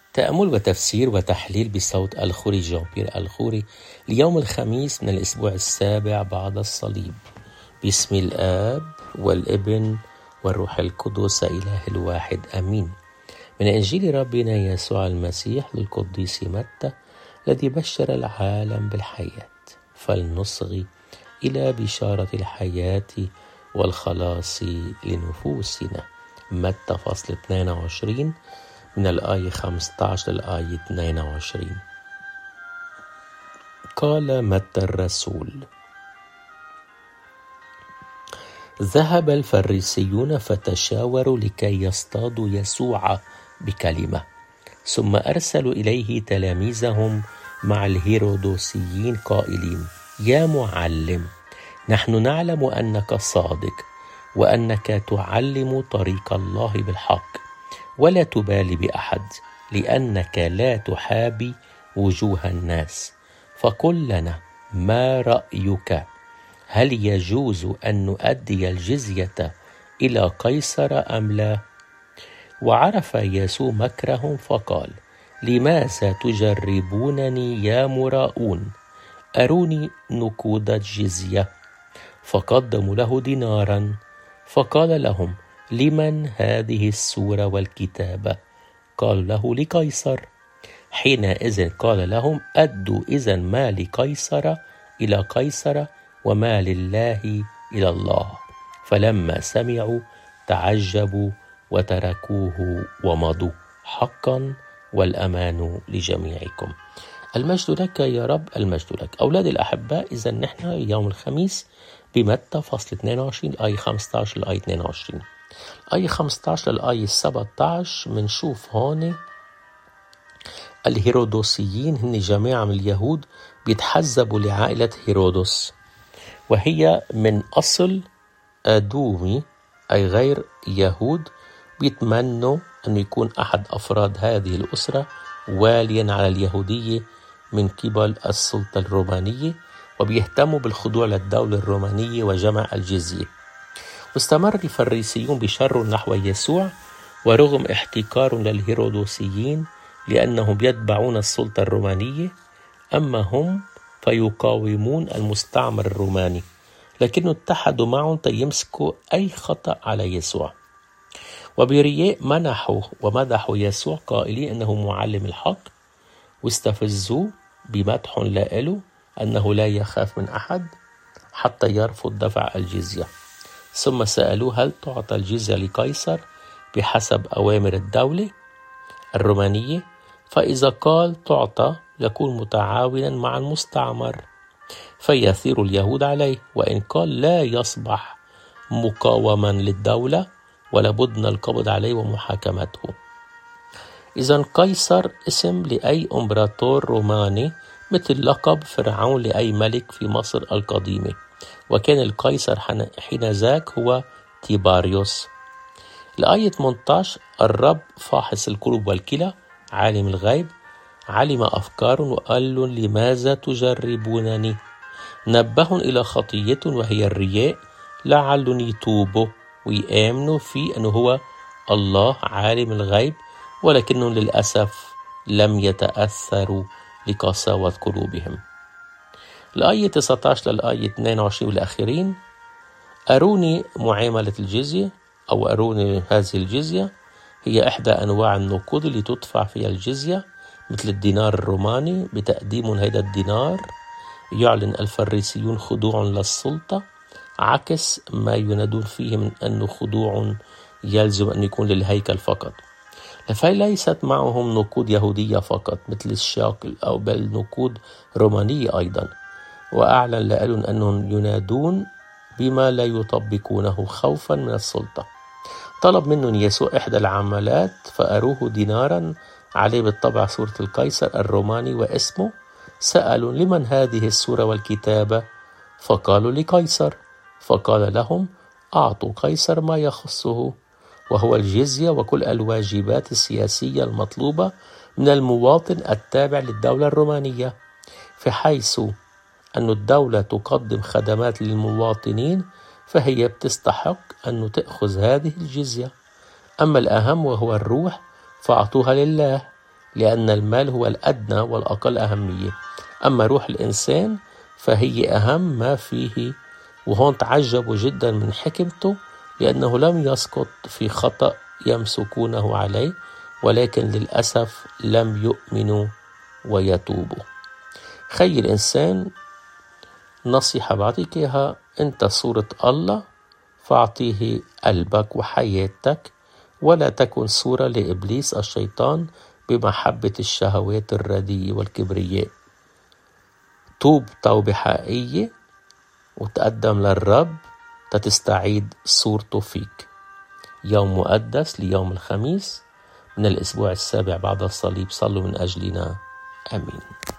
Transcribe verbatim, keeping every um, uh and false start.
تأمل وتفسير وتحليل بصوت الخوري جان بيير الخوري ليوم الخميس من الأسبوع السابع بعد الصليب. باسم الآب والابن والروح القدس إله الواحد آمين. من إنجيل ربنا يسوع المسيح للقديس متى الذي بشر العالم بالحياة. فلنصغي إلى بشارة الحياة والخلاص لنفوسنا. متى فصل اثنين وعشرين من الآية خمسة عشر للآية اثنين وعشرين. قال متى الرسول: ذهب الفريسيون فتشاوروا لكي يصطادوا يسوع بكلمة، ثم أرسلوا إليه تلاميذهم مع الهيرودوسيين قائلين: يا معلم، نحن نعلم أنك صادق وأنك تعلم طريق الله بالحق ولا تبالي بأحد، لأنك لا تحابي وجوه الناس. فقل لنا ما رأيك؟ هل يجوز أن نؤدي الجزية إلى قيصر أم لا؟ وعرف يسوع مكرهم فقال: لماذا تجربونني يا مراؤون؟ أروني نقود الجزية. فقدموا له دينارا. فقال لهم: لمن هذه السورة والكتابة؟ قالوا له: لقيصر. حينئذ قال لهم: أدوا إذن ما لقيصر إلى قيصر وما لله إلى الله. فلما سمعوا تعجبوا وتركوه ومضوا. حقا والأمان لجميعكم. المجد لك يا رب، المجد لك. أولادي الأحباء، إذا نحن يوم الخميس بمتى فصل اثنين وعشرين آية خمسة عشر لآية اثنين وعشرين. آية خمسة عشر للآية سبعة عشر منشوف هون الهيرودوسيين هن جماعة من اليهود بيتحزبوا لعائلة هيرودس، وهي من أصل أدومي أي غير يهود. بيتمنوا أن يكون أحد أفراد هذه الأسرة واليا على اليهودية من قبل السلطة الرومانية، وبيهتموا بالخضوع للدولة الرومانية وجمع الجزية. واستمر الفريسيون بشر نحو يسوع ورغم احتكارهم للهيرودوسيين لأنهم يتبعون السلطة الرومانية، أما هم فيقاومون المستعمر الروماني، لكنه اتحدوا معهم تيمسكوا أي خطأ على يسوع. وبرياء منحوا ومدحوا يسوع قائلين أنه معلم الحق، واستفزوه بمدح له أنه لا يخاف من أحد حتى يرفض دفع الجزية. ثم سألوه: هل تعطى الجزية لقيصر بحسب أوامر الدولة الرومانية؟ فإذا قال تعطى يكون متعاونا مع المستعمر، فيثير اليهود عليه، وإن قال لا يصبح مقاوما للدولة ولابد من القبض عليه ومحاكمته. إذن قيصر اسم لأي إمبراطور روماني، مثل لقب فرعون لأي ملك في مصر القديمة، وكان القيصر حين ذاك هو تيباريوس. الآية ثمانية عشر: الرب فاحص القلوب والكلى عالم الغيب علم أفكارهم وقال لهم: لماذا تجربونني؟ نبههم إلى خطية وهي الرياء لعلهم يتوبوا ويآمنوا في أنه هو الله عالم الغيب، ولكنهم للأسف لم يتأثروا لقساوة قلوبهم. الآية تسعة عشر للآية اثنين وعشرين والأخيرين: أروني معاملة الجزية أو أروني هذه الجزية. هي إحدى أنواع النقود اللي تدفع فيها الجزية، مثل الدينار الروماني. بتقديم هذا الدينار يعلن الفريسيون خضوع للسلطة، عكس ما ينادون فيه من أنه خضوع يلزم أن يكون للهيكل فقط. فليست معهم نقود يهودية فقط مثل الشاكل، أو بل نقود رومانية أيضا. وأعلن لهم أنهم ينادون بما لا يطبقونه خوفا من السلطة. طلب منهم يسوع إحدى العملات، فأروه دينارا عليه بالطبع صورة القيصر الروماني واسمه. سألوا: لمن هذه السورة والكتابة؟ فقالوا: لقيصر. فقال لهم: أعطوا قيصر ما يخصه، وهو الجزية وكل الواجبات السياسية المطلوبة من المواطن التابع للدولة الرومانية، في حيث أن الدولة تقدم خدمات للمواطنين فهي بتستحق أن تأخذ هذه الجزية. أما الأهم وهو الروح فأعطوها لله، لأن المال هو الأدنى والأقل أهمية، أما روح الإنسان فهي أهم ما فيه. وهون تعجبوا جدا من حكمته، لأنه لم يسقط في خطأ يمسكونه عليه، ولكن للأسف لم يؤمنوا ويتوبوا. خي الإنسان، نصيحة بعطيك إياها، أنت صورة الله، فأعطيه قلبك وحياتك، ولا تكن صورة لإبليس الشيطان بمحبة الشهوات الرديئة والكبرياء. توب توبة حقيقية وتقدم للرب تتستعيد صورته فيك. يوم مقدس ليوم الخميس من الأسبوع السابع بعد الصليب، صلوا من أجلنا. آمين.